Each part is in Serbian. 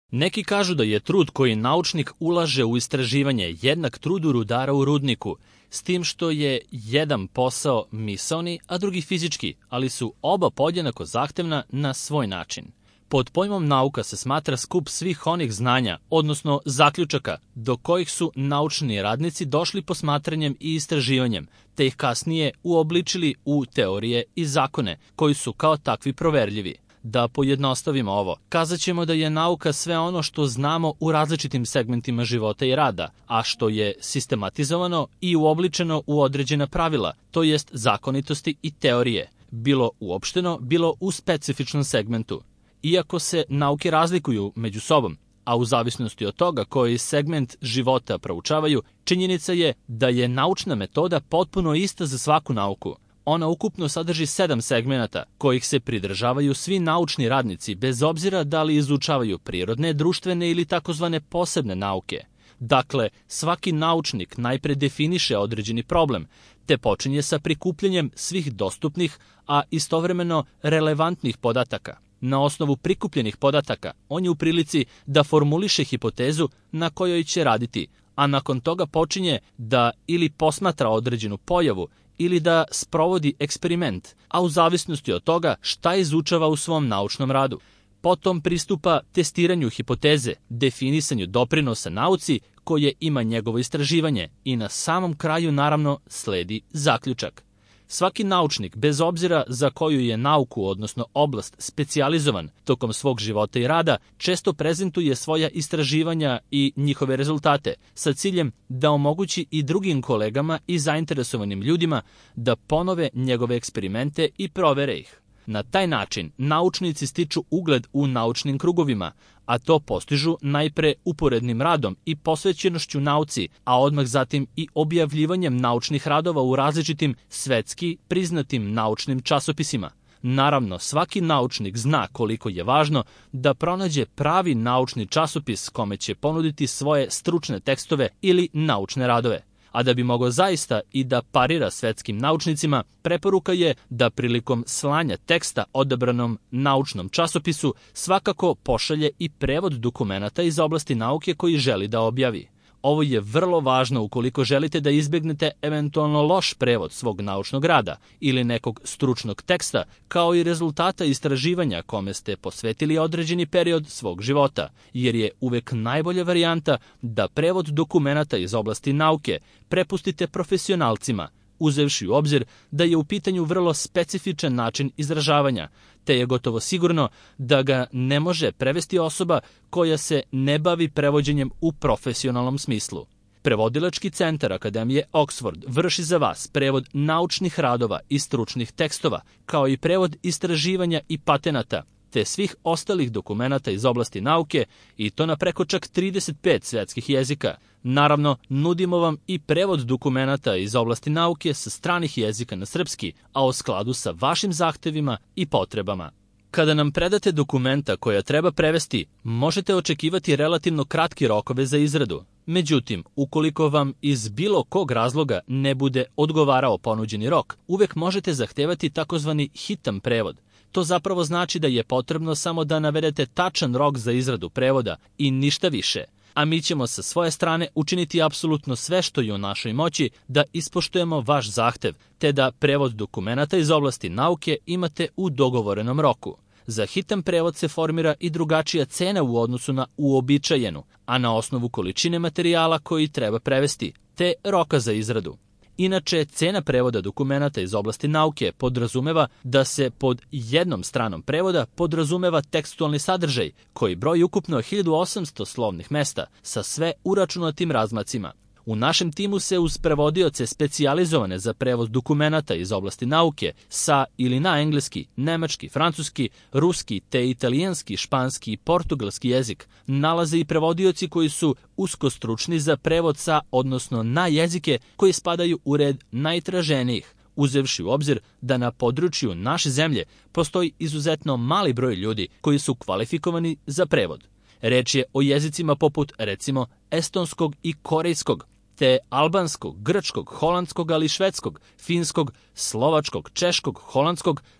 Neki kažu da je trud koji naučnik ulaže u istraživanje jednak trudu rudara u rudniku, s tim što je jedan posao misaoni, a drugi fizički, ali su oba podjednako zahtevna na svoj način. Pod pojmom nauka se smatra skup svih onih znanja, odnosno zaključaka, do kojih su naučni radnici došli posmatranjem i istraživanjem, te ih kasnije uobličili u teorije i zakone, koji su kao takvi proverljivi. Da pojednostavimo ovo, kazat ćemo da je nauka sve ono što znamo u različitim segmentima života i rada, a što je sistematizovano i uobličeno u određena pravila, to jest zakonitosti i teorije, bilo uopšteno, bilo u specifičnom segmentu. Iako se nauke razlikuju među sobom, a u zavisnosti od toga koji segment života proučavaju, činjenica je da je naučna metoda potpuno ista za svaku nauku. Ona ukupno sadrži 7 segmenata, kojih se pridržavaju svi naučni radnici, bez obzira da li izučavaju prirodne, društvene ili takozvane posebne nauke. Dakle, svaki naučnik najpre definiše određeni problem, te počinje sa prikupljanjem svih dostupnih, a istovremeno relevantnih podataka. Na osnovu prikupljenih podataka, on je u prilici da formuliše hipotezu na kojoj će raditi, a nakon toga počinje da ili posmatra određenu pojavu ili da sprovodi eksperiment, a u zavisnosti od toga šta izučava u svom naučnom radu. Potom pristupa testiranju hipoteze, definisanju doprinosa nauci koje ima njegovo istraživanje i na samom kraju naravno sledi zaključak. Svaki naučnik, bez obzira za koju je nauku, odnosno oblast, specijalizovan tokom svog života i rada, često prezentuje svoja istraživanja i njihove rezultate sa ciljem da omogući i drugim kolegama i zainteresovanim ljudima da ponove njegove eksperimente i provere ih. Na taj način naučnici stiču ugled u naučnim krugovima, a to postižu najpre uporednim radom i posvećenošću nauci, a odmah zatim i objavljivanjem naučnih radova u različitim svetski priznatim naučnim časopisima. Naravno, svaki naučnik zna koliko je važno da pronađe pravi naučni časopis kome će ponuditi svoje stručne tekstove ili naučne radove. A da bi mogao zaista i da parira svetskim naučnicima, preporuka je da prilikom slanja teksta odabranom naučnom časopisu svakako pošalje i prevod dokumenata iz oblasti nauke koji želi da objavi. Ovo je vrlo važno ukoliko želite da izbegnete eventualno loš prevod svog naučnog rada ili nekog stručnog teksta, kao i rezultata istraživanja kome ste posvetili određeni period svog života, jer je uvek najbolja varijanta da prevod dokumenata iz oblasti nauke prepustite profesionalcima, uzevši u obzir da je u pitanju vrlo specifičan način izražavanja, te je gotovo sigurno da ga ne može prevesti osoba koja se ne bavi prevođenjem u profesionalnom smislu. Prevodilački centar Akademije Oxford vrši za vas prevod naučnih radova i stručnih tekstova, kao i prevod istraživanja i patenata, te svih ostalih dokumenata iz oblasti nauke, i to na preko čak 35 svetskih jezika. Naravno, nudimo vam i prevod dokumenata iz oblasti nauke sa stranih jezika na srpski, a u skladu sa vašim zahtevima i potrebama. Kada nam predate dokumenta koja treba prevesti, možete očekivati relativno kratke rokove za izradu. Međutim, ukoliko vam iz bilo kog razloga ne bude odgovarao ponuđeni rok, uvek možete zahtevati takozvani hitan prevod. To zapravo znači da je potrebno samo da navedete tačan rok za izradu prevoda i ništa više. A mi ćemo sa svoje strane učiniti apsolutno sve što je u našoj moći da ispoštujemo vaš zahtev, te da prevod dokumenata iz oblasti nauke imate u dogovorenom roku. Za hitan prevod se formira i drugačija cena u odnosu na uobičajenu, a na osnovu količine materijala koji treba prevesti, te roka za izradu. Inače, cena prevoda dokumenata iz oblasti nauke podrazumeva da se pod jednom stranom prevoda podrazumeva tekstualni sadržaj koji broji ukupno 1800 slovnih mesta sa sve uračunatim razmacima. U našem timu se uz prevodioce specijalizovane za prevod dokumenata iz oblasti nauke sa ili na engleski, nemački, francuski, ruski te italijanski, španski i portugalski jezik nalaze i prevodioci koji su usko stručni za prevod sa, odnosno na jezike koji spadaju u red najtraženijih, uzevši u obzir da na području naše zemlje postoji izuzetno mali broj ljudi koji su kvalifikovani za prevod. Reč je o jezicima poput, recimo, estonskog i korejskog, te albanskog, grčkog, holandskog, ali i švedskog, finskog, slovačkog, češkog, holandskog,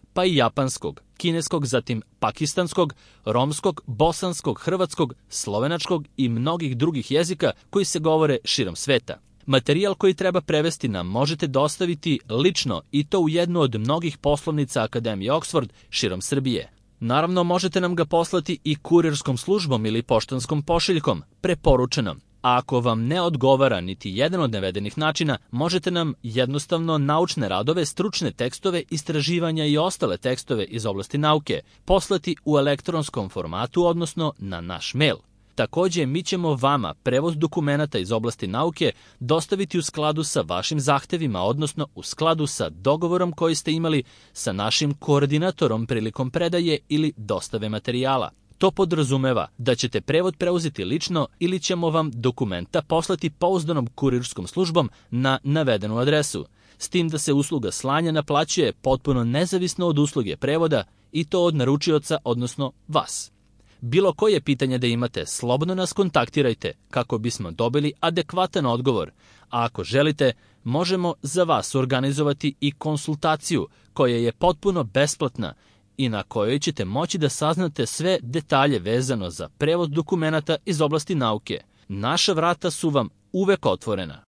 pa i japanskog, kineskog, zatim pakistanskog, romskog, bosanskog, hrvatskog, slovenačkog i mnogih drugih jezika koji se govore širom sveta. Materijal koji treba prevesti nam možete dostaviti lično i to u jednu od mnogih poslovnica Akademije Oxford širom Srbije. Naravno, možete nam ga poslati i kurirskom službom ili poštanskom pošiljkom, preporučeno. A ako vam ne odgovara niti jedan od navedenih načina, možete nam jednostavno naučne radove, stručne tekstove, istraživanja i ostale tekstove iz oblasti nauke poslati u elektronskom formatu, odnosno na naš mail. Takođe, mi ćemo vama prevod dokumenata iz oblasti nauke dostaviti u skladu sa vašim zahtevima, odnosno u skladu sa dogovorom koji ste imali sa našim koordinatorom prilikom predaje ili dostave materijala. To podrazumeva da ćete prevod preuzeti lično ili ćemo vam dokumenta poslati pouzdanom kurirskom službom na navedenu adresu, s tim da se usluga slanja naplaćuje potpuno nezavisno od usluge prevoda i to od naručioca, odnosno vas. Bilo koje pitanje da imate, slobodno nas kontaktirajte kako bismo dobili adekvatan odgovor, a ako želite, možemo za vas organizovati i konsultaciju koja je potpuno besplatna i na kojoj ćete moći da saznate sve detalje vezano za prevod dokumenata iz oblasti nauke. Naša vrata su vam uvek otvorena.